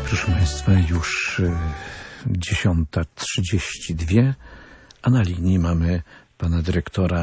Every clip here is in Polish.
Proszę Państwa, już 10:32, a na linii mamy pana dyrektora,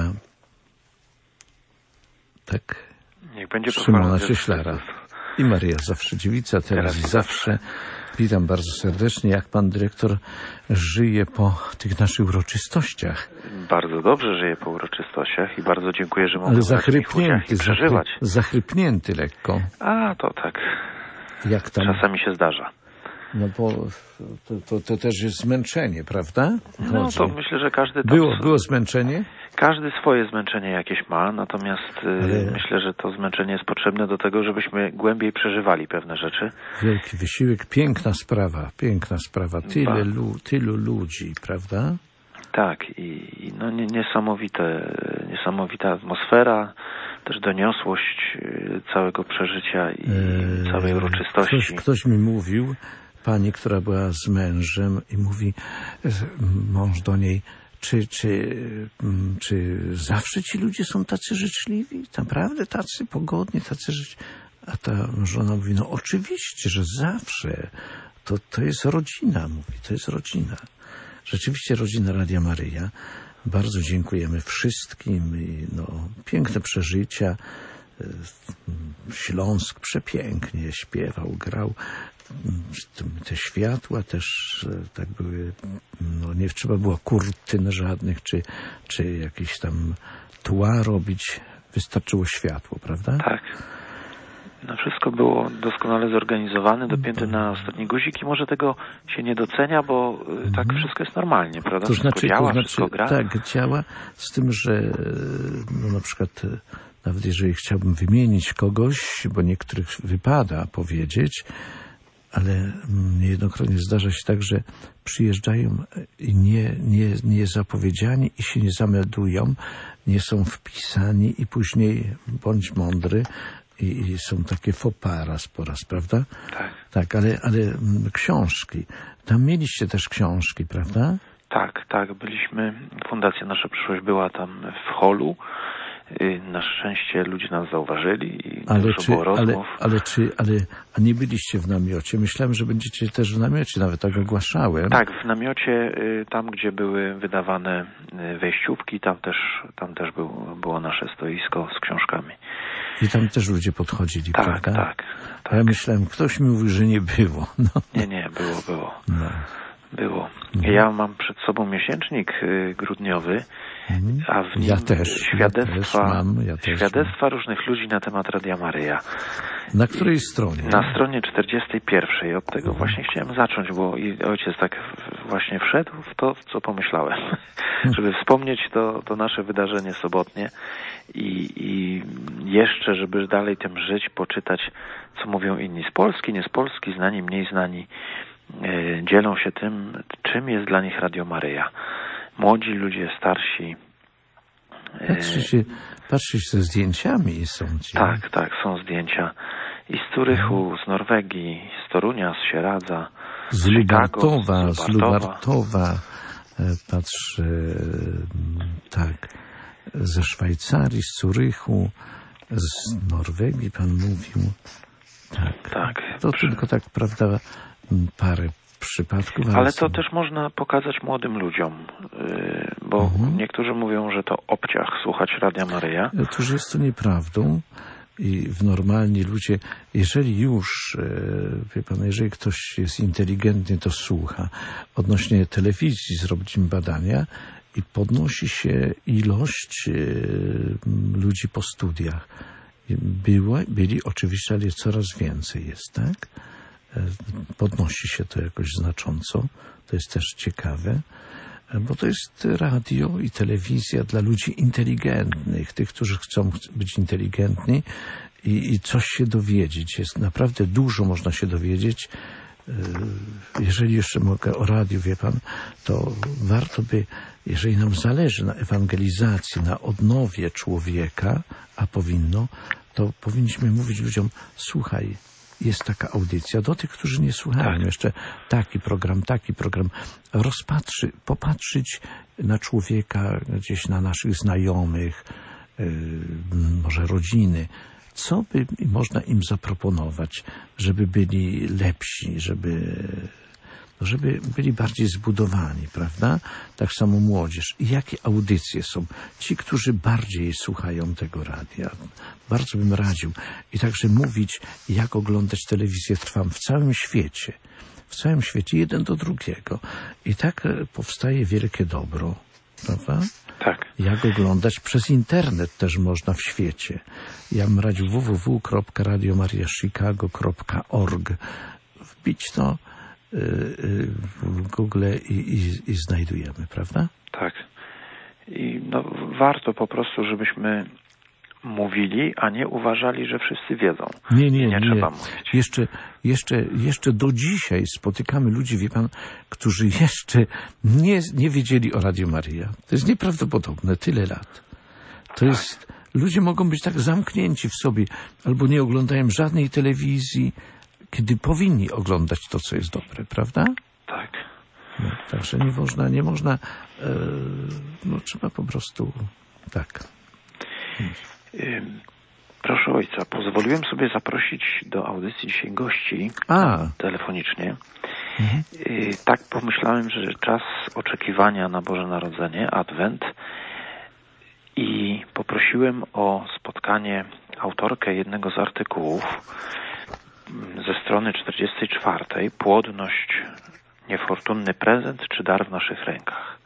tak? Niech będzie Szymona Cieślara i Maryja Zawsze-Dziewica, teraz i zawsze. Witam bardzo serdecznie. Jak pan dyrektor żyje po tych naszych uroczystościach? Bardzo dobrze żyję po uroczystościach i bardzo dziękuję, że mogę Ale zachrypnięty, przeżywać. Zachrypnięty lekko. A, to tak. Jak tam? Czasami się zdarza. No bo to też jest zmęczenie, prawda? No to myślę, że każdy Było zmęczenie? Każdy swoje zmęczenie jakieś ma, natomiast myślę, że to zmęczenie jest potrzebne do tego, żebyśmy głębiej przeżywali pewne rzeczy. Wielki wysiłek, piękna sprawa. Tylu ludzi, prawda? Tak, i no niesamowita atmosfera, też doniosłość całego przeżycia i całej uroczystości. Ktoś mi mówił, pani, która była z mężem i mówi, mąż do niej, czy zawsze ci ludzie są tacy życzliwi? Naprawdę tacy pogodni, tacy życzliwi? A ta żona mówi, no oczywiście, że zawsze. To jest rodzina, mówi, to jest rodzina. Rzeczywiście rodzina Radia Maryja. Bardzo dziękujemy wszystkim. Piękne przeżycia. Śląsk przepięknie śpiewał, grał. Te światła też tak były, nie trzeba było kurtyn żadnych, czy jakieś tam tła robić. Wystarczyło światło, prawda? Tak. No wszystko było doskonale zorganizowane, dopięte na ostatni guzik i może tego się nie docenia, bo tak wszystko jest normalnie, prawda? Wszystko działa, wszystko gra. Tak, działa, z tym, że na przykład nawet jeżeli chciałbym wymienić kogoś, bo niektórych wypada powiedzieć, ale niejednokrotnie zdarza się tak, że przyjeżdżają i nie zapowiedziani i się nie zameldują, nie są wpisani i później bądź mądry i są takie faux pas po raz, prawda? Tak, ale książki. Tam mieliście też książki, prawda? Tak, byliśmy, Fundacja Nasza Przyszłość była tam w holu. Na szczęście ludzie nas zauważyli i dużo było rozmów. A nie byliście w namiocie? Myślałem, że będziecie też w namiocie, nawet tak ogłaszałem. Tak, w namiocie, tam gdzie były wydawane wejściówki, tam też było nasze stoisko z książkami. I tam też ludzie podchodzili, prawda? Tak. A ja myślałem, ktoś mi mówił, że nie było. No. Nie, było. No. Było. Ja mam przed sobą miesięcznik grudniowy, a w nim świadectwa różnych ludzi na temat Radia Maryja. Na której stronie? Na stronie 41. Od tego właśnie chciałem zacząć, bo ojciec tak właśnie wszedł w to, co pomyślałem. Żeby wspomnieć to nasze wydarzenie sobotnie i jeszcze, żeby dalej tym żyć, poczytać, co mówią inni z Polski, nie z Polski, znani, mniej znani. Dzielą się tym, czym jest dla nich Radio Maryja. Młodzi ludzie, starsi. Patrzcie ze zdjęciami są ci. Tak, są zdjęcia. I z Zurychu, z Norwegii, z Torunia, z Sieradza, z Lubartowa. Patrzę, tak, ze Szwajcarii, z Zurychu, z Norwegii pan mówił. Tak. To tylko tak, prawda, parę przypadków. Ale to też można pokazać młodym ludziom, bo niektórzy mówią, że to obciach słuchać Radia Maryja. Otóż jest to nieprawdą i normalni ludzie, jeżeli już, wie pan, jeżeli ktoś jest inteligentny, to słucha. Odnośnie telewizji zrobiliśmy badania i podnosi się ilość ludzi po studiach. Byli oczywiście, ale coraz więcej jest, tak? Podnosi się to jakoś znacząco. To jest też ciekawe, bo to jest radio i telewizja dla ludzi inteligentnych, tych, którzy chcą być inteligentni i coś się dowiedzieć. Jest naprawdę dużo można się dowiedzieć. Jeżeli jeszcze mogę o radiu, wie pan, to warto by, jeżeli nam zależy na ewangelizacji, na odnowie człowieka, a powinno, to powinniśmy mówić ludziom, słuchaj, jest taka audycja, do tych, którzy nie słuchają jeszcze, taki program, popatrzyć na człowieka, gdzieś na naszych znajomych, może rodziny, Co by można im zaproponować, żeby byli lepsi, żeby byli bardziej zbudowani, prawda? Tak samo młodzież. I jakie audycje są? Ci, którzy bardziej słuchają tego radia. Bardzo bym radził. I także mówić, jak oglądać telewizję Trwam w całym świecie. W całym świecie, jeden do drugiego. I tak powstaje wielkie dobro, prawda? Tak. Jak oglądać przez internet też można w świecie. Ja bym radził www.radiomariachicago.org. Wbić to w Google i znajdujemy, prawda? Tak. I warto po prostu, żebyśmy mówili, a nie uważali, że wszyscy wiedzą. Nie trzeba mówić. Jeszcze do dzisiaj spotykamy ludzi, wie pan, którzy jeszcze nie wiedzieli o Radio Maryja. To jest nieprawdopodobne, tyle lat. To jest, ludzie mogą być tak zamknięci w sobie, albo nie oglądają żadnej telewizji, kiedy powinni oglądać to, co jest dobre, prawda? Tak. No, także nie można, trzeba po prostu, tak. Proszę ojca, pozwoliłem sobie zaprosić do audycji dzisiaj gości telefonicznie. Tak pomyślałem, że czas oczekiwania na Boże Narodzenie, Adwent, i poprosiłem o spotkanie autorkę jednego z artykułów ze strony 44. Płodność, niefortunny prezent czy dar w naszych rękach.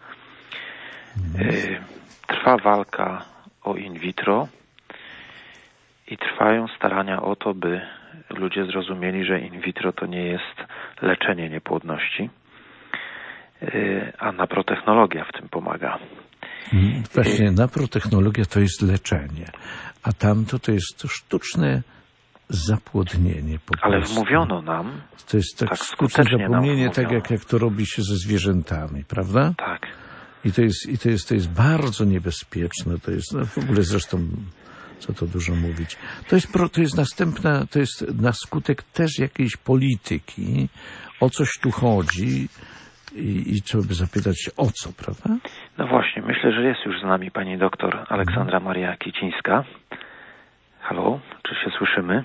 Trwa walka o in vitro i trwają starania o to, by ludzie zrozumieli, że in vitro to nie jest leczenie niepłodności, a naprotechnologia w tym pomaga. Właśnie naprotechnologia to jest leczenie, a tamto to jest sztuczne zapłodnienie po prostu. Ale wmówiono nam, to jest tak sztuczne zapomnienie, tak jak to robi się ze zwierzętami, prawda? Tak. I to jest bardzo niebezpieczne. To jest w ogóle zresztą, co to dużo mówić. To jest na skutek też jakiejś polityki. O coś tu chodzi i trzeba by zapytać o co, prawda? No właśnie, myślę, że jest już z nami pani doktor Aleksandra Maria Kicińska. Halo, czy się słyszymy?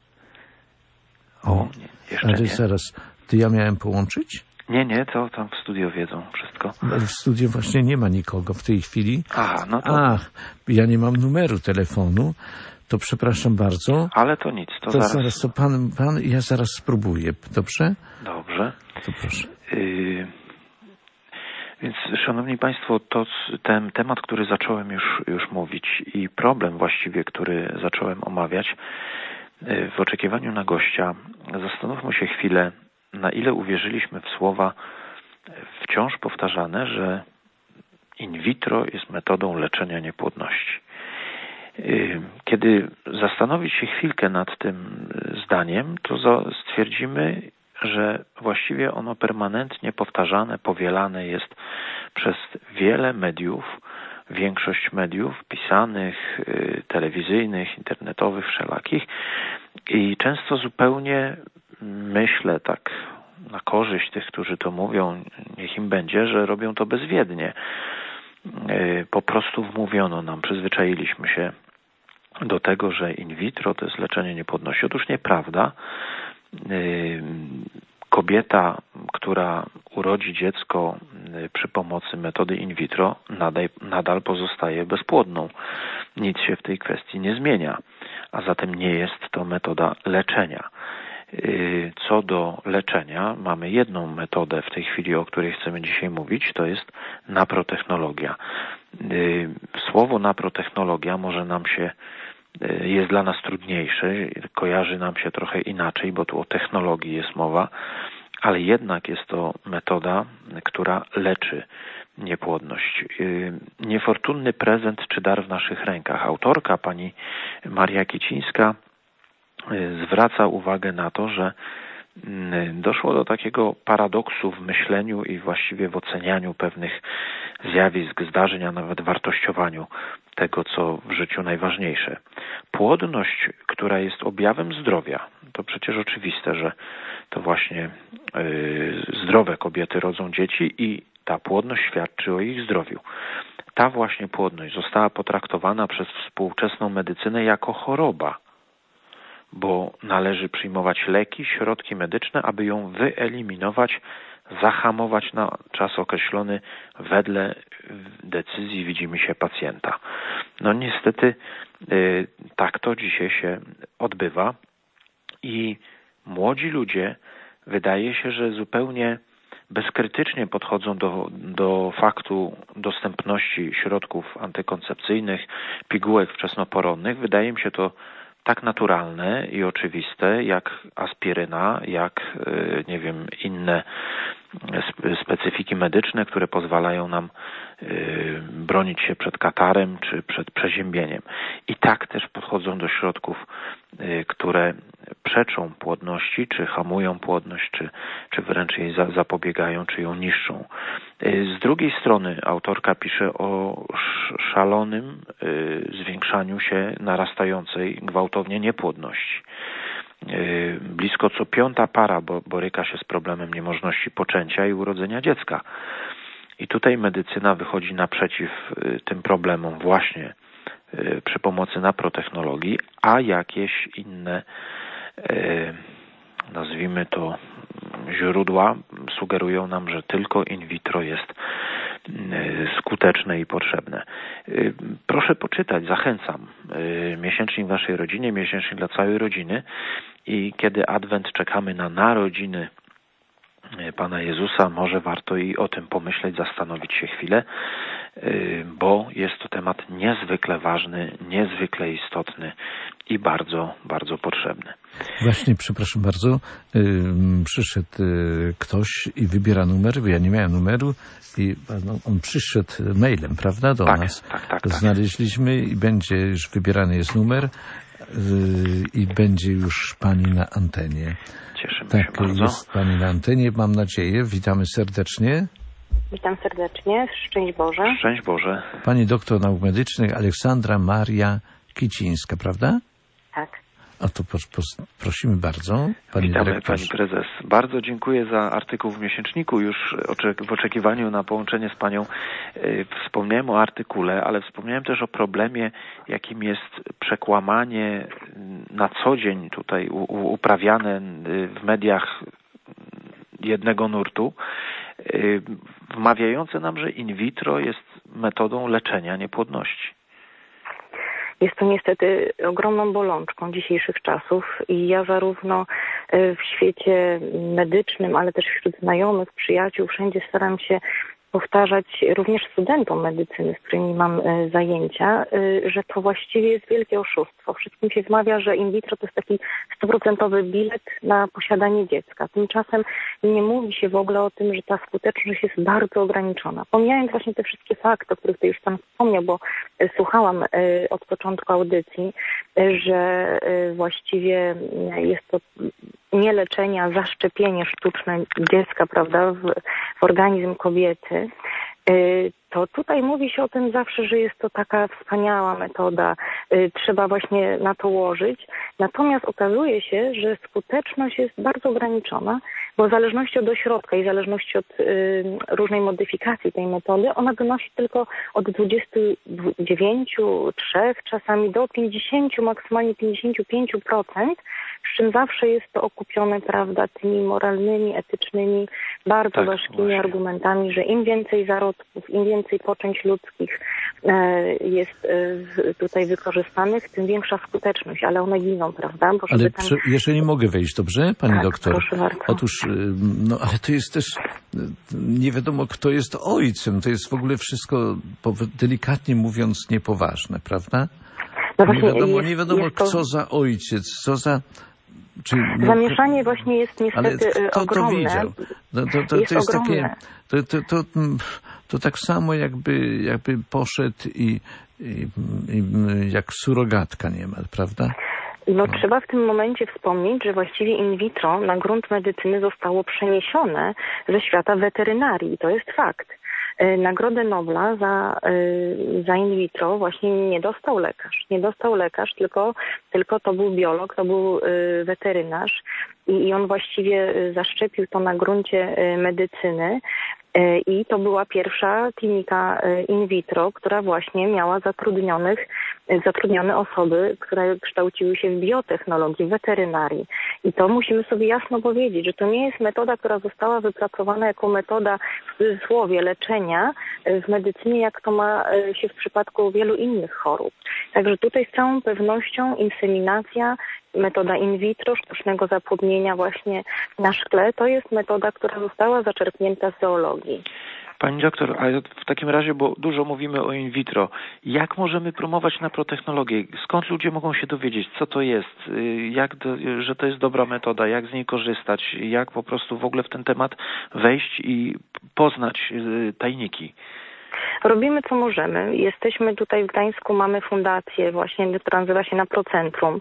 Jeszcze nie. Zaraz, ja miałem połączyć? Nie, to tam w studio wiedzą wszystko. W studio właśnie nie ma nikogo w tej chwili. Ja nie mam numeru telefonu, to przepraszam bardzo. Ale to nic, to zaraz. To pan, ja zaraz spróbuję, dobrze? Dobrze. To proszę. Więc, szanowni państwo, ten temat, który zacząłem już mówić i problem właściwie, który zacząłem omawiać, w oczekiwaniu na gościa, zastanówmy się chwilę, na ile uwierzyliśmy w słowa wciąż powtarzane, że in vitro jest metodą leczenia niepłodności. Kiedy zastanowić się chwilkę nad tym zdaniem, to stwierdzimy, że właściwie ono permanentnie powtarzane, powielane jest przez wiele mediów, większość mediów pisanych, telewizyjnych, internetowych, wszelakich, i często zupełnie myślę tak na korzyść tych, którzy to mówią, niech im będzie, że robią to bezwiednie. Po prostu wmówiono nam, przyzwyczailiśmy się do tego, że in vitro to jest leczenie niepłodności. Otóż nieprawda. Kobieta, która urodzi dziecko przy pomocy metody in vitro, nadal pozostaje bezpłodną. Nic się w tej kwestii nie zmienia, a zatem nie jest to metoda leczenia. Co do leczenia, mamy jedną metodę w tej chwili, o której chcemy dzisiaj mówić, to jest naprotechnologia. Słowo naprotechnologia jest dla nas trudniejsze, kojarzy nam się trochę inaczej, bo tu o technologii jest mowa, ale jednak jest to metoda, która leczy niepłodność. Niefortunny prezent czy dar w naszych rękach. Autorka, pani Maria Kicińska, zwraca uwagę na to, że doszło do takiego paradoksu w myśleniu i właściwie w ocenianiu pewnych zjawisk, zdarzeń, a nawet wartościowaniu tego, co w życiu najważniejsze. Płodność, która jest objawem zdrowia, to przecież oczywiste, że to właśnie zdrowe kobiety rodzą dzieci i ta płodność świadczy o ich zdrowiu. Ta właśnie płodność została potraktowana przez współczesną medycynę jako choroba. bo należy przyjmować leki, środki medyczne, aby ją wyeliminować, zahamować na czas określony wedle decyzji widzimisię pacjenta. No niestety tak to dzisiaj się odbywa i młodzi ludzie wydaje się, że zupełnie bezkrytycznie podchodzą do faktu dostępności środków antykoncepcyjnych, pigułek wczesnoporonnych. Wydaje mi się to tak naturalne i oczywiste, jak aspiryna, jak, nie wiem, inne specyfiki medyczne, które pozwalają nam bronić się przed katarem czy przed przeziębieniem. I tak też podchodzą do środków, które przeczą płodności, czy hamują płodność, czy wręcz jej zapobiegają, czy ją niszczą. Z drugiej strony autorka pisze o szalonym zwiększaniu się narastającej gwałtownie niepłodności. Blisko co 5. para boryka się z problemem niemożności poczęcia i urodzenia dziecka. I tutaj medycyna wychodzi naprzeciw tym problemom właśnie przy pomocy naprotechnologii, a jakieś inne, nazwijmy to, źródła sugerują nam, że tylko in vitro jest skuteczne i potrzebne. Proszę poczytać, zachęcam. Miesięcznik w naszej rodzinie, miesięcznik dla całej rodziny i kiedy Adwent czekamy na narodziny Pana Jezusa, może warto i o tym pomyśleć, zastanowić się chwilę, bo jest to temat niezwykle ważny, niezwykle istotny i bardzo, bardzo potrzebny. Właśnie, przepraszam bardzo, przyszedł ktoś i wybiera numer, bo ja nie miałem numeru i on przyszedł mailem, prawda, do nas. Tak. Znaleźliśmy i będzie już wybierany jest numer i będzie już pani na antenie. Cieszymy się bardzo. Jest pani na antenie, mam nadzieję. Witamy serdecznie. Witam serdecznie. Szczęść Boże. Szczęść Boże. Pani doktor nauk medycznych Aleksandra Maria Kicińska, prawda? Tak. A to prosimy bardzo. Witamy dyrektor. Pani Prezes. Bardzo dziękuję za artykuł w miesięczniku. Już w oczekiwaniu na połączenie z Panią wspomniałem o artykule, ale wspomniałem też o problemie, jakim jest przekłamanie na co dzień tutaj uprawiane w mediach jednego nurtu, wmawiające nam, że in vitro jest metodą leczenia niepłodności. Jest to niestety ogromną bolączką dzisiejszych czasów i ja zarówno w świecie medycznym, ale też wśród znajomych, przyjaciół, wszędzie staram się powtarzać również studentom medycyny, z którymi mam zajęcia, że to właściwie jest wielkie oszustwo. Wszystkim się wmawia, że in vitro to jest taki 100% bilet na posiadanie dziecka. Tymczasem nie mówi się w ogóle o tym, że ta skuteczność jest bardzo ograniczona. Pomijając właśnie te wszystkie fakty, o których tutaj już Pan wspomniał, bo słuchałam od początku audycji, że właściwie jest to nie leczenie, a zaszczepienie sztuczne dziecka, prawda, w organizm kobiety, to tutaj mówi się o tym zawsze, że jest to taka wspaniała metoda, trzeba właśnie na to łożyć. Natomiast okazuje się, że skuteczność jest bardzo ograniczona, bo w zależności od ośrodka i w zależności od różnej modyfikacji tej metody, ona wynosi tylko od 29, 3, czasami do 50, maksymalnie 55%, z czym zawsze jest to okupione, prawda, tymi moralnymi, etycznymi, bardzo ważkimi argumentami, że im więcej zarodków, im więcej poczęć ludzkich jest tutaj wykorzystanych, tym większa skuteczność, ale one giną, prawda? Bo ale jeżeli mogę wejść, dobrze, Pani doktor? Proszę bardzo. Otóż, no ale to jest też, nie wiadomo kto jest ojcem, to jest w ogóle wszystko, delikatnie mówiąc, niepoważne, prawda? No właśnie, nie wiadomo co za ojciec, co za... Zamieszanie właśnie jest niestety ale kto ogromne. To widział? To jest takie... To tak samo jakby poszedł i jak surogatka niemal, prawda? No trzeba w tym momencie wspomnieć, że właściwie in vitro na grunt medycyny zostało przeniesione ze świata weterynarii. To jest fakt. Nagrodę Nobla za in vitro właśnie nie dostał lekarz. Nie dostał lekarz, tylko to był biolog, to był weterynarz. i on właściwie zaszczepił to na gruncie medycyny. I to była pierwsza klinika in vitro, która właśnie miała zatrudnione osoby, które kształciły się w biotechnologii, w weterynarii. I to musimy sobie jasno powiedzieć, że to nie jest metoda, która została wypracowana jako metoda w cudzysłowie leczenia w medycynie, jak to ma się w przypadku wielu innych chorób. Także tutaj z całą pewnością inseminacja, metoda in vitro, sztucznego zapłodnienia właśnie na szkle, to jest metoda, która została zaczerpnięta z zoologii. Pani doktor, a w takim razie, bo dużo mówimy o in vitro, jak możemy promować naprotechnologię? Skąd ludzie mogą się dowiedzieć, co to jest, że to jest dobra metoda, jak z niej korzystać, jak po prostu w ogóle w ten temat wejść i poznać tajniki? Robimy co możemy. Jesteśmy tutaj w Gdańsku, mamy fundację właśnie, która nazywa się Naprocentrum.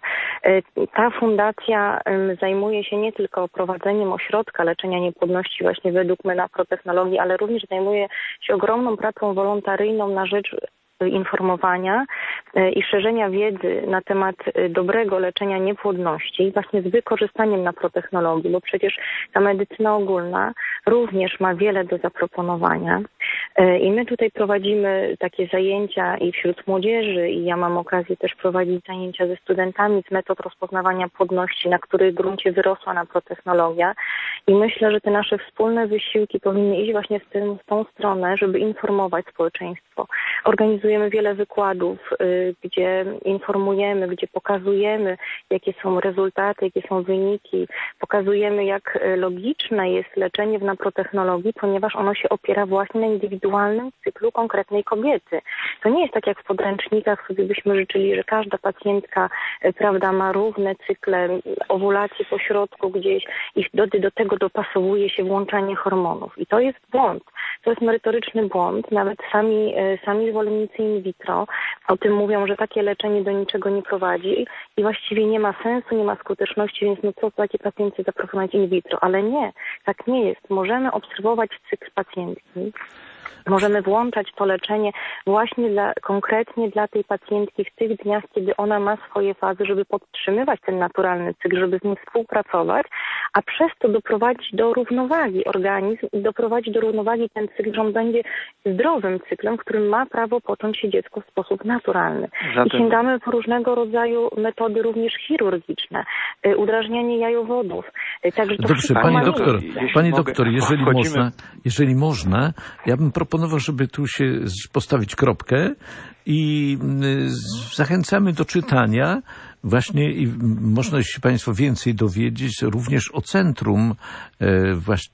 Ta fundacja zajmuje się nie tylko prowadzeniem ośrodka leczenia niepłodności właśnie według naprotechnologii, ale również zajmuje się ogromną pracą wolontaryjną na rzecz informowania i szerzenia wiedzy na temat dobrego leczenia niepłodności właśnie z wykorzystaniem naprotechnologii, bo przecież ta medycyna ogólna również ma wiele do zaproponowania. I my tutaj prowadzimy takie zajęcia i wśród młodzieży, i ja mam okazję też prowadzić zajęcia ze studentami z metod rozpoznawania płodności, na których gruncie wyrosła naprotechnologia. I myślę, że te nasze wspólne wysiłki powinny iść właśnie w tą stronę, żeby informować społeczeństwo. Organizujemy wiele wykładów, gdzie informujemy, gdzie pokazujemy, jakie są rezultaty, jakie są wyniki. Pokazujemy, jak logiczne jest leczenie w naprotechnologii, ponieważ ono się opiera właśnie na indywidualnym cyklu konkretnej kobiety. To nie jest tak, jak w podręcznikach sobie byśmy życzyli, że każda pacjentka, prawda, ma równe cykle, owulacje po środku gdzieś i do tego dopasowuje się włączanie hormonów. I to jest błąd. To jest merytoryczny błąd. Nawet sami zwolennicy in vitro o tym mówią, że takie leczenie do niczego nie prowadzi i właściwie nie ma sensu, nie ma skuteczności, więc no co takie pacjencie zaproponować in vitro? Ale nie, tak nie jest. Możemy obserwować cykl pacjentki. Możemy włączać to leczenie właśnie konkretnie dla tej pacjentki w tych dniach, kiedy ona ma swoje fazy, żeby podtrzymywać ten naturalny cykl, żeby z nim współpracować, a przez to doprowadzić do równowagi organizm i doprowadzić do równowagi ten cykl, że on będzie zdrowym cyklem, w którym ma prawo począć się dziecko w sposób naturalny. I sięgamy po różnego rodzaju metody również chirurgiczne, udrażnianie jajowodów. Także to dobrze, pani doktor, jeżeli można, ja bym proponował, żeby tu się postawić kropkę i zachęcamy do czytania właśnie i można się Państwo więcej dowiedzieć również o centrum właśnie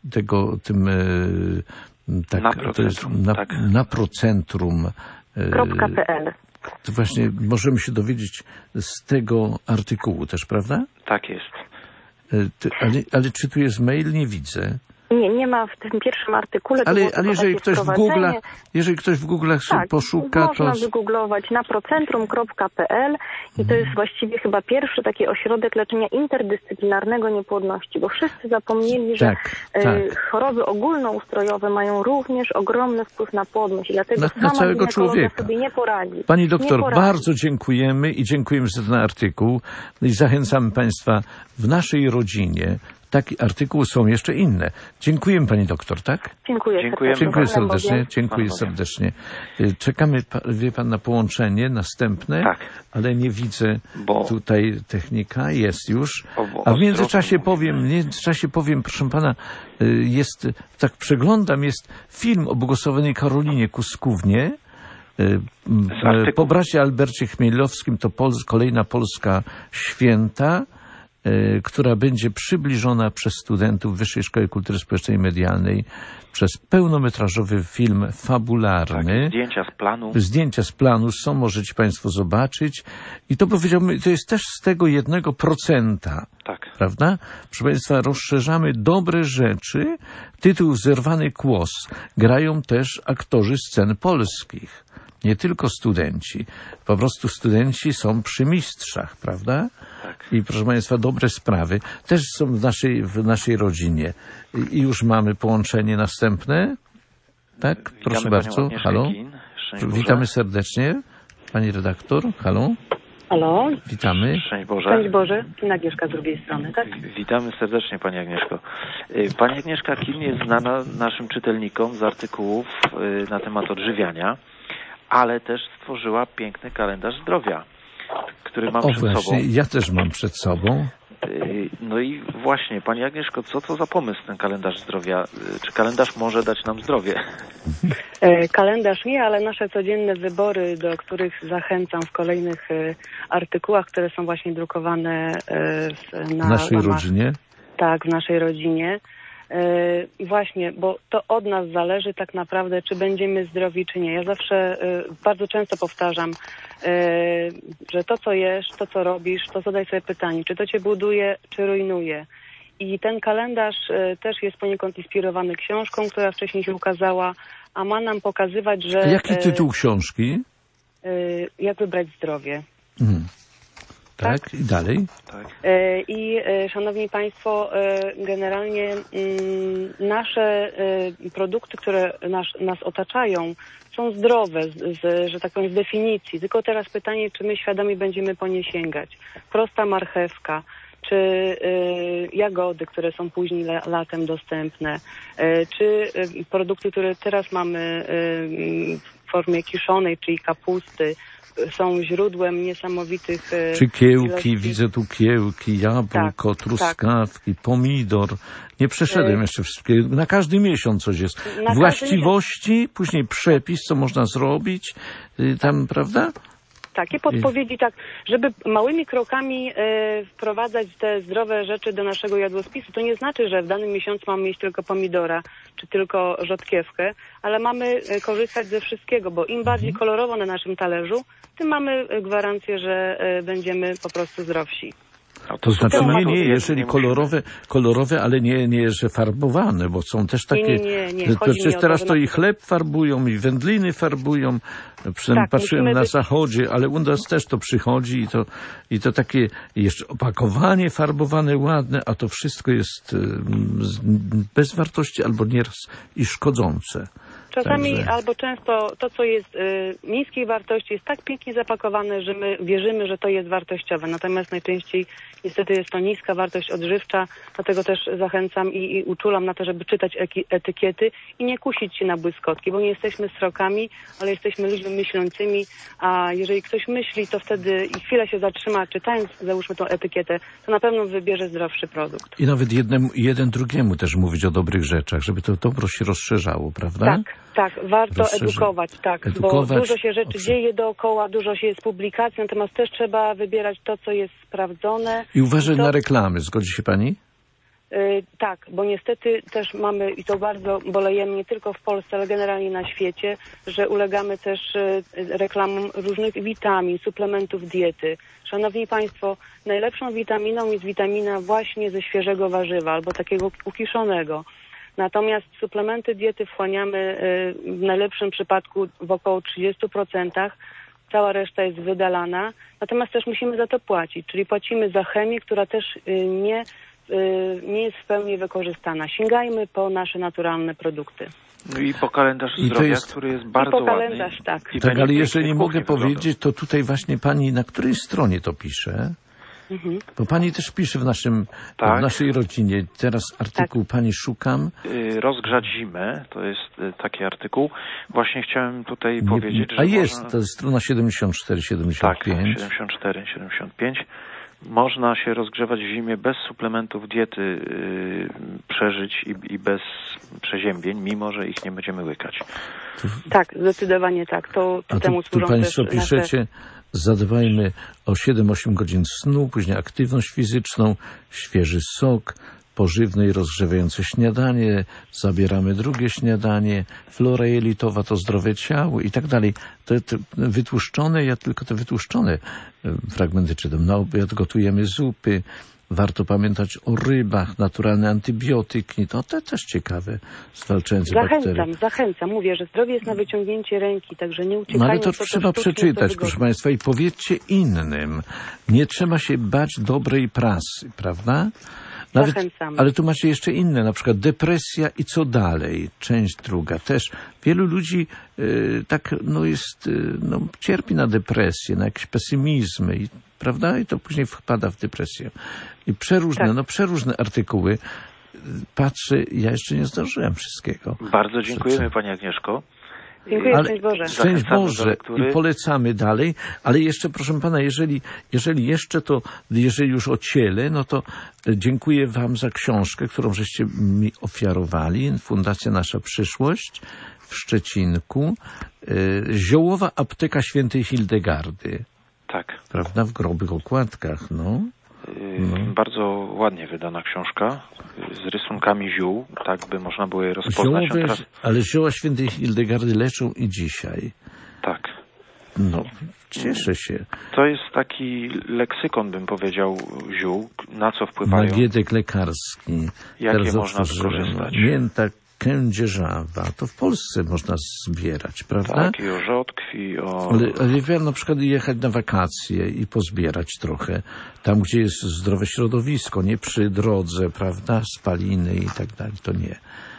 naprocentrum.pl. To właśnie możemy się dowiedzieć z tego artykułu też, prawda? Tak jest. Ale czy tu jest mail? Nie widzę. Nie ma w tym pierwszym artykule. Ale jeżeli ktoś w Google poszuka, to można wygooglować naprocentrum.pl i to jest właściwie chyba pierwszy taki ośrodek leczenia interdyscyplinarnego niepłodności, bo wszyscy zapomnieli, że choroby ogólnoustrojowe mają również ogromny wpływ na płodność i dlatego na całego człowieka sobie nie poradzi. Pani doktor, bardzo dziękujemy i dziękujemy za ten artykuł i zachęcamy Państwa w naszej rodzinie. Takie artykuły są jeszcze inne. Dziękujemy Pani doktor, tak? Dziękuję serdecznie. Dziękuję serdecznie. Czekamy, wie Pan, na połączenie następne, ale nie widzę tutaj technika. Jest już. A w międzyczasie powiem, proszę Pana, tak przeglądam, jest film o błogosławionej Karolinie Kuskównie. Po bracie Albercie Chmielowskim to kolejna polska święta, która będzie przybliżona przez studentów Wyższej Szkoły Kultury Społecznej i Medialnej przez pełnometrażowy film fabularny. Zdjęcia z planu są, możecie Państwo zobaczyć. I to powiedziałbym, to jest też z tego 1%. Prawda? Proszę Państwa, rozszerzamy dobre rzeczy. Tytuł Zerwany Kłos. Grają też aktorzy scen polskich. Nie tylko studenci. Po prostu studenci są przy mistrzach, prawda? I proszę Państwa, dobre sprawy też są w naszej rodzinie. I już mamy połączenie następne. Tak? Proszę bardzo. Halo? Witamy serdecznie. Pani redaktor. Halo? Halo? Witamy. Szczęść Boże. Szczęść Boże. Agnieszka z drugiej strony, tak? Witamy serdecznie Pani Agnieszko. Pani Agnieszka Kim jest znana naszym czytelnikom z artykułów na temat odżywiania, ale też stworzyła piękny kalendarz zdrowia, który mam przed sobą. Ja też mam przed sobą. No i właśnie, Pani Agnieszko, co to za pomysł ten kalendarz zdrowia? Czy kalendarz może dać nam zdrowie? Kalendarz nie, ale nasze codzienne wybory, do których zachęcam w kolejnych artykułach, które są właśnie drukowane W naszej rodzinie? Tak, w naszej rodzinie. Właśnie, bo to od nas zależy tak naprawdę, czy będziemy zdrowi, czy nie. Ja zawsze bardzo często powtarzam, że to, co jesz, to, co robisz, to zadaj sobie pytanie, czy to cię buduje, czy rujnuje. I ten kalendarz też jest poniekąd inspirowany książką, która wcześniej się ukazała, a ma nam pokazywać, że... Jaki tytuł książki? Jak wybrać zdrowie. Tak, i dalej? Tak. I szanowni Państwo, generalnie nasze produkty, które nas otaczają, są zdrowe, że tak powiem, z definicji. Tylko teraz pytanie, czy my świadomie będziemy po nie sięgać. Prosta marchewka, czy jagody, które są później latem dostępne, czy produkty, które teraz mamy w formie kiszonej, czyli kapusty, są źródłem niesamowitych... Czy kiełki, ilości. widzę tu kiełki, jabłko, truskawki, pomidor. Nie przeszedłem jeszcze wszystkiego. Na każdy miesiąc coś jest. Właściwości, później przepis, co można zrobić, tam, prawda? Takie podpowiedzi, tak, żeby małymi krokami wprowadzać te zdrowe rzeczy do naszego jadłospisu. To nie znaczy, że w danym miesiącu mamy mieć tylko pomidora, czy tylko rzodkiewkę, ale mamy korzystać ze wszystkiego, bo im bardziej kolorowo na naszym talerzu, tym mamy gwarancję, że będziemy po prostu zdrowsi. To znaczy nie, jeżeli kolorowe, ale nie, że farbowane, bo są też takie... Nie. To przecież teraz to i chleb farbują, i wędliny farbują. Przynajmniej patrzyłem na zachodzie, ale u nas też to przychodzi i to takie jeszcze opakowanie farbowane, ładne, a to wszystko jest bez wartości albo nieraz i szkodzące. Czasami Także... albo często to, co jest niskiej wartości, jest tak pięknie zapakowane, że my wierzymy, że to jest wartościowe. Natomiast najczęściej niestety jest to niska wartość odżywcza, dlatego też zachęcam i uczulam na to, żeby czytać etykiety i nie kusić się na błyskotki, bo nie jesteśmy srokami, ale jesteśmy ludźmi myślącymi, a jeżeli ktoś myśli, to wtedy i chwilę się zatrzyma, czytając, załóżmy tą etykietę, to na pewno wybierze zdrowszy produkt. I nawet jeden drugiemu też mówić o dobrych rzeczach, żeby to dobro się rozszerzało, prawda? Tak, warto edukować, bo dużo się rzeczy dzieje dookoła, dużo się jest publikacji, natomiast też trzeba wybierać to, co jest sprawdzone. I uważać na reklamy, zgodzi się Pani? Tak, bo niestety też mamy, i to bardzo bolejemy nie tylko w Polsce, ale generalnie na świecie, że ulegamy też reklamom różnych witamin, suplementów diety. Szanowni Państwo, najlepszą witaminą jest witamina właśnie ze świeżego warzywa albo takiego ukiszonego. Natomiast suplementy diety wchłaniamy w najlepszym przypadku w około 30%. Cała reszta jest wydalana. Natomiast też musimy za to płacić, czyli płacimy za chemię, która też nie jest w pełni wykorzystana. Sięgajmy po nasze naturalne produkty. No i po kalendarz zdrowia, który jest bardzo ładny. Tak. Tak, ale jeżeli mogę powiedzieć, to tutaj właśnie Pani na której stronie to pisze? Bo Pani też pisze w naszej rodzinie. Teraz artykuł Pani szukam. Rozgrzać zimę, to jest taki artykuł. Właśnie chciałem tutaj powiedzieć, że... to jest strona 74-75. Tak, 74-75. Można się rozgrzewać w zimie bez suplementów diety, przeżyć i bez przeziębień, mimo że ich nie będziemy łykać. Tak, zdecydowanie tak. To temu służą Państwo też piszecie, zadbajmy o 7-8 godzin snu, później aktywność fizyczną, świeży sok, pożywne i rozgrzewające śniadanie, zabieramy drugie śniadanie, flora jelitowa to zdrowe ciało i tak dalej. Te wytłuszczone, ja tylko te wytłuszczone fragmenty czytam. Na obiad gotujemy zupy, warto pamiętać o rybach, naturalne antybiotyki, to też ciekawe, zwalczające bakterie. Zachęcam. Mówię, że zdrowie jest na wyciągnięcie ręki, także nie uciekajmy. No ale to trzeba przeczytać, proszę Państwa, i powiedzcie innym. Nie trzeba się bać dobrej prasy, prawda? Zachęcamy. Ale tu macie jeszcze inne, na przykład depresja i co dalej, część druga. Też wielu ludzi cierpi na depresję, na jakieś pesymizmy, prawda? I to później wpada w depresję. I przeróżne artykuły. Patrzę, ja jeszcze nie zdążyłem wszystkiego. Bardzo dziękujemy Pani Agnieszko. Dziękuję, szczęść Boże. Szczęść Boże i polecamy dalej, ale jeszcze, proszę pana, jeżeli już o ciele, no to dziękuję wam za książkę, którą żeście mi ofiarowali. Fundacja Nasza Przyszłość w Szczecinku. Ziołowa apteka świętej Hildegardy. Tak. Prawda? W grubych okładkach, no. Bardzo ładnie wydana książka z rysunkami ziół, tak by można było je rozpoznać. Ale zioła świętej Hildegardy leczą i dzisiaj. Tak. No, cieszę się. To jest taki leksykon, bym powiedział, ziół, na co wpływają. Nagietek lekarski. Jakie można wykorzystać. Mięta kędzierzawa. To w Polsce można zbierać, prawda? Tak, i o rzodkwi, Ale ja na przykład jechać na wakacje i pozbierać trochę. Tam, gdzie jest zdrowe środowisko, nie przy drodze, prawda? Spaliny i tak dalej, to nie.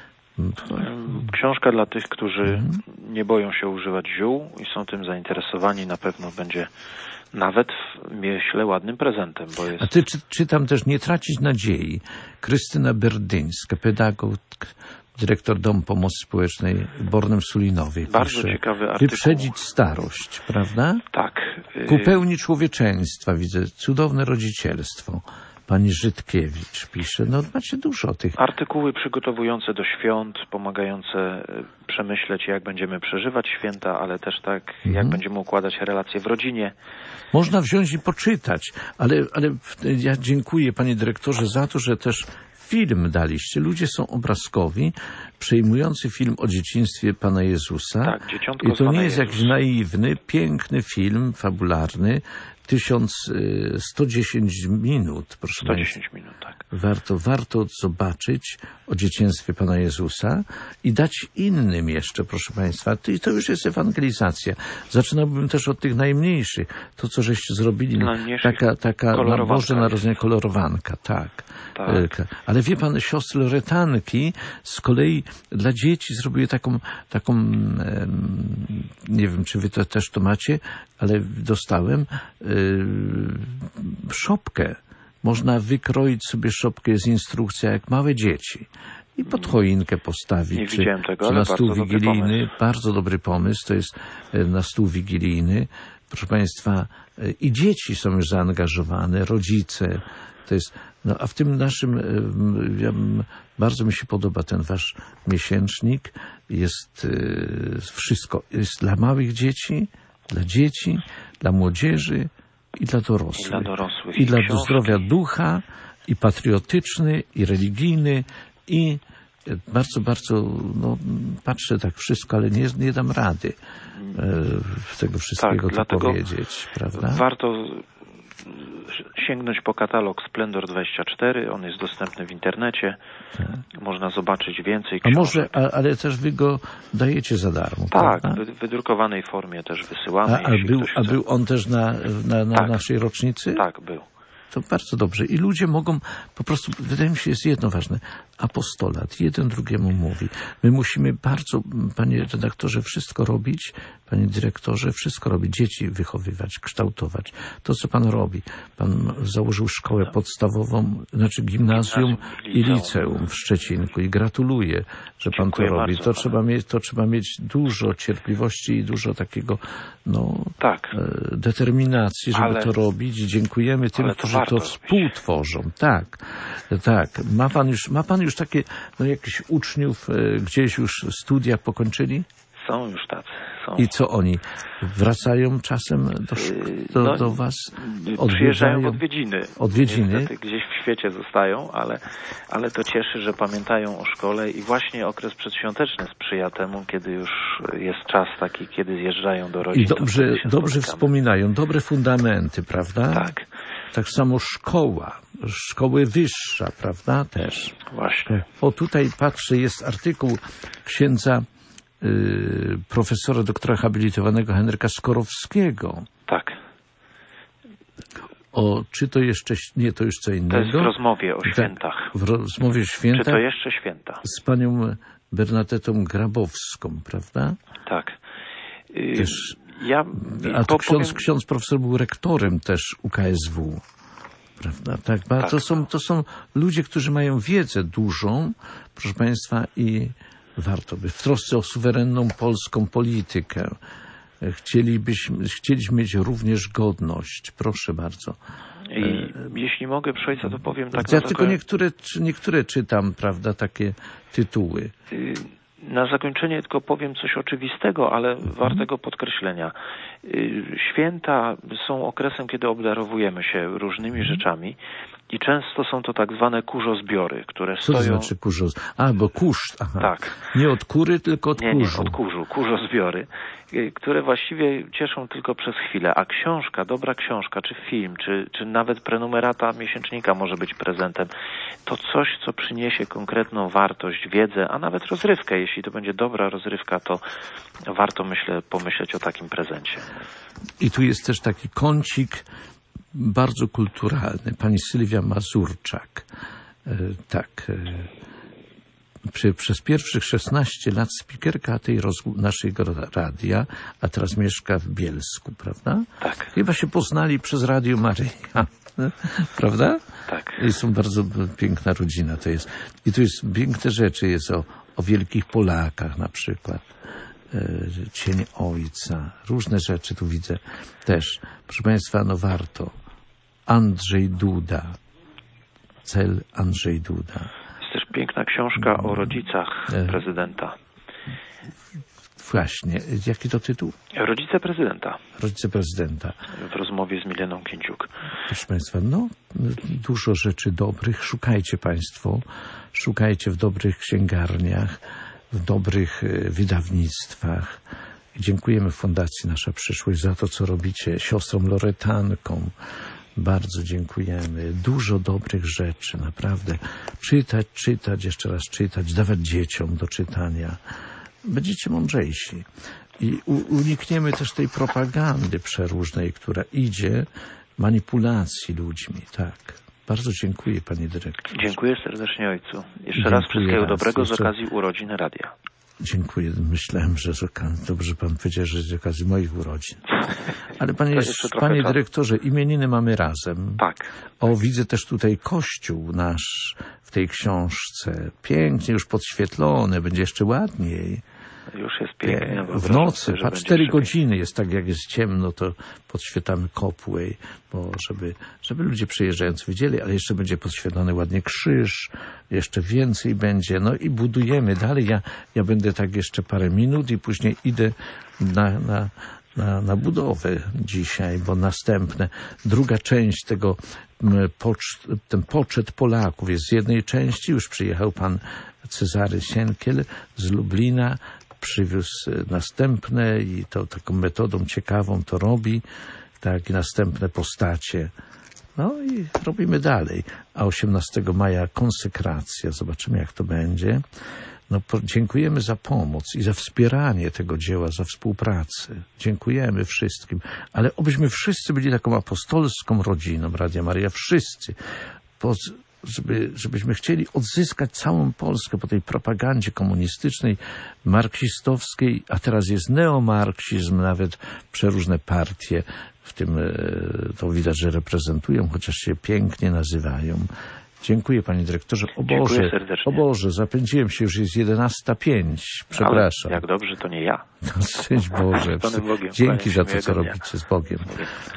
Książka dla tych, którzy nie boją się używać ziół i są tym zainteresowani, na pewno będzie nawet, myślę, ładnym prezentem. Bo jest... A czytam też Nie tracić nadziei. Krystyna Berdyńska, pedagog, dyrektor Domu Pomocy Społecznej w Bornem-Sulinowie. Bardzo ciekawy artykuł. Wyprzedzić starość, prawda? Tak. Ku pełni człowieczeństwa, widzę, cudowne rodzicielstwo. Pani Żydkiewicz pisze, no macie dużo tych. Artykuły przygotowujące do świąt, pomagające przemyśleć, jak będziemy przeżywać święta, ale też tak, jak będziemy układać relacje w rodzinie. Można wziąć i poczytać, ale ja dziękuję, panie dyrektorze, za to, że też film daliście. Ludzie są obrazkowi, przejmujący film o dzieciństwie Pana Jezusa. Tak, Dzieciątko i to nie jest Jezus. jakiś naiwny, piękny film fabularny, 1110 minut, proszę 110 Państwa. minut, tak. Warto zobaczyć o dzieciństwie Pana Jezusa i dać innym jeszcze, proszę Państwa. I to już jest ewangelizacja. Zaczynałbym też od tych najmniejszych. To, co żeście zrobili, taka na Boże Narodzenie kolorowanka, tak. Ale wie pan, siostry Loretanki z kolei dla dzieci zrobiły taką nie wiem, czy wy to też to macie, ale dostałem szopkę. Można wykroić sobie szopkę, jest instrukcja jak małe dzieci. I pod choinkę postawić. Nie widziałem tego, czy ale na stół wigilijny. bardzo Bardzo dobry pomysł. To jest na stół wigilijny. Proszę Państwa, i dzieci są już zaangażowane, rodzice. To jest, a w tym naszym, bardzo mi się podoba ten wasz miesięcznik. Jest wszystko. Jest dla małych dzieci, dla młodzieży i dla dorosłych. I dla zdrowia ducha, i patriotyczny, i religijny, i bardzo, patrzę tak wszystko, ale nie dam rady tego wszystkiego powiedzieć, prawda? Warto sięgnąć po katalog Splendor 24, on jest dostępny w internecie, można zobaczyć więcej książek. Ale też wy go dajecie za darmo, tak, prawda? w wydrukowanej formie też wysyłamy. A był on też na naszej rocznicy? Tak, był. To bardzo dobrze. I ludzie mogą po prostu, wydaje mi się, jest jedno ważne. Apostolat. Jeden drugiemu mówi. My musimy bardzo, panie redaktorze, wszystko robić, panie dyrektorze, wszystko robić. Dzieci wychowywać, kształtować. To, co pan robi. Pan założył szkołę podstawową, znaczy gimnazjum i liceum w Szczecinku. I gratuluję, że pan to robi. To trzeba mieć dużo cierpliwości i dużo takiego, determinacji, żeby to robić. I dziękujemy tym, którzy to współtworzą. Tak. Ma pan już takie, jakichś uczniów gdzieś już studia pokończyli? Są już tacy. I co oni? Wracają czasem do was? Przyjeżdżają w odwiedziny. Odwiedziny? Gdzieś w świecie zostają, ale to cieszy, że pamiętają o szkole i właśnie okres przedświąteczny sprzyja temu, kiedy już jest czas taki, kiedy zjeżdżają do rodzin. I dobrze wspominają, dobre fundamenty, prawda? Tak. Tak samo szkoły wyższa, prawda? Też. Właśnie. O, tutaj patrzę, jest artykuł księdza profesora, doktora habilitowanego Henryka Skorowskiego. Tak. czy to jeszcze... Nie, to już co innego. To jest w rozmowie o świętach. W rozmowie o świętach. Czy to jeszcze święta? Z panią Bernadetą Grabowską, prawda? Tak. Też, A to ksiądz profesor był rektorem też UKSW. Prawda? Tak, tak. To są ludzie, którzy mają wiedzę dużą, proszę państwa, i warto by w trosce o suwerenną polską politykę. Chcieliśmy mieć również godność. Proszę bardzo. I jeśli mogę, proszę ojca, to powiem tak. Ja tylko niektóre czytam, prawda, takie tytuły. Na zakończenie tylko powiem coś oczywistego, ale wartego podkreślenia. Święta są okresem, kiedy obdarowujemy się różnymi rzeczami i często są to tak zwane kurzozbiory, które stoją... Co to znaczy kurzoz? Bo kurz. Aha. Tak. Nie od kury, tylko od kurzu. Nie, od kurzu. Kurzozbiory, które właściwie cieszą tylko przez chwilę. A książka, dobra książka, czy film, czy nawet prenumerata miesięcznika może być prezentem. To coś, co przyniesie konkretną wartość, wiedzę, a nawet rozrywkę. Jeśli to będzie dobra rozrywka, to warto, myślę, pomyśleć o takim prezencie. I tu jest też taki kącik bardzo kulturalny. Pani Sylwia Mazurczak. Przez pierwszych 16 lat spikerka tej naszego radia, a teraz mieszka w Bielsku, prawda? Tak. Chyba się poznali przez Radio Maryja, prawda? Tak. I są bardzo piękna rodzina to jest. I tu jest piękne rzeczy, jest o wielkich Polakach na przykład. Cień Ojca. Różne rzeczy tu widzę też. Proszę państwa, warto. Andrzej Duda. Cel Andrzej Duda. Jest też piękna książka o rodzicach prezydenta. Właśnie. Jaki to tytuł? Rodzice prezydenta. Rodzice prezydenta. W rozmowie z Mileną Kędziuk. Proszę państwa, dużo rzeczy dobrych. Szukajcie państwo. Szukajcie w dobrych księgarniach, w dobrych wydawnictwach. I dziękujemy Fundacji Nasza Przyszłość za to, co robicie siostrom Loretankom. Bardzo dziękujemy. Dużo dobrych rzeczy, naprawdę. Czytać, jeszcze raz czytać, dawać dzieciom do czytania. Będziecie mądrzejsi. I unikniemy też tej propagandy przeróżnej, która idzie, manipulacji ludźmi. Tak. Bardzo dziękuję, panie dyrektorze. Dziękuję serdecznie ojcu. Jeszcze raz wszystkiego dobrego z okazji urodzin radia. Dziękuję. Myślałem, że dobrze pan powiedział, że z okazji moich urodzin. Ale panie dyrektorze, imieniny mamy razem. Tak. Widzę też tutaj kościół nasz w tej książce. Pięknie już podświetlony, będzie jeszcze ładniej. Już jest pięknie. W nocy, 4 godziny jest tak, jak jest ciemno, to podświetlamy Copway, bo żeby ludzie przyjeżdżający widzieli, ale jeszcze będzie podświetlony ładnie krzyż, jeszcze więcej będzie, i budujemy dalej. Ja będę tak jeszcze parę minut i później idę na budowę dzisiaj, bo druga część tego, ten poczet Polaków jest z jednej części, już przyjechał pan Cezary Sienkiel z Lublina, przywiózł następne i to taką metodą ciekawą to robi, tak, i następne postacie. I robimy dalej. A 18 maja konsekracja. Zobaczymy, jak to będzie. Dziękujemy za pomoc i za wspieranie tego dzieła, za współpracę. Dziękujemy wszystkim. Ale obyśmy wszyscy byli taką apostolską rodziną Radia Maryja. Wszyscy. Żebyśmy chcieli odzyskać całą Polskę po tej propagandzie komunistycznej, marksistowskiej, a teraz jest neomarksizm, nawet przeróżne partie, w tym to widać, że reprezentują, chociaż się pięknie nazywają. Dziękuję, panie dyrektorze. Dziękuję serdecznie. O Boże, zapędziłem się, już jest 11:05. Przepraszam. Ale jak dobrze, to nie ja. Szczęść Boże. Dzięki za to, co robicie. Z Bogiem.